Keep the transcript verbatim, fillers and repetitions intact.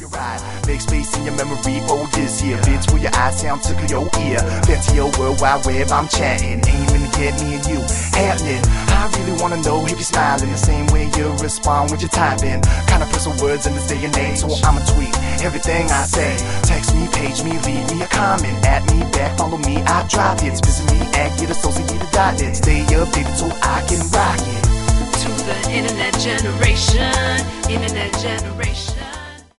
your ride. Make space in your memory for this here. Bits for your eyes, sound tickle your ear. Fancy your world wide web, I'm chatting, aiming to get me and you happening. I really wanna know if you're smiling the same way you respond when you're typing. Kind of personal words in this day and age, so I'ma tweet everything I say. Text me, page me, leave me a comment, at me back, follow me, I drop it. Visit me at get associated dot net. Stay updated so I can rock it. To the internet generation, internet generation.